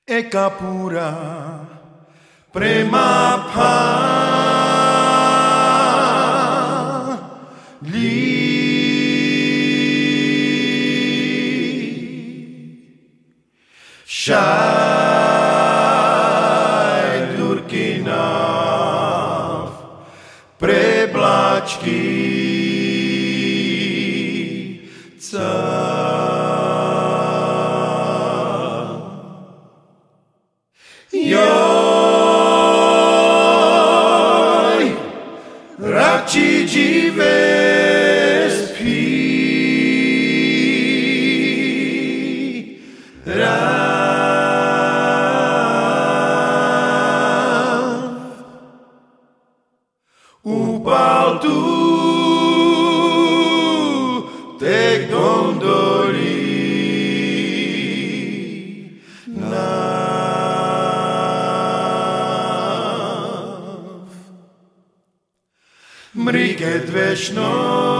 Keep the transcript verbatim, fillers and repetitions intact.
Eka pura prema pali Šaj durkinav preblačky Joj, radši živé spí, ráv. Upal tu tek gondolí, Mriket vešno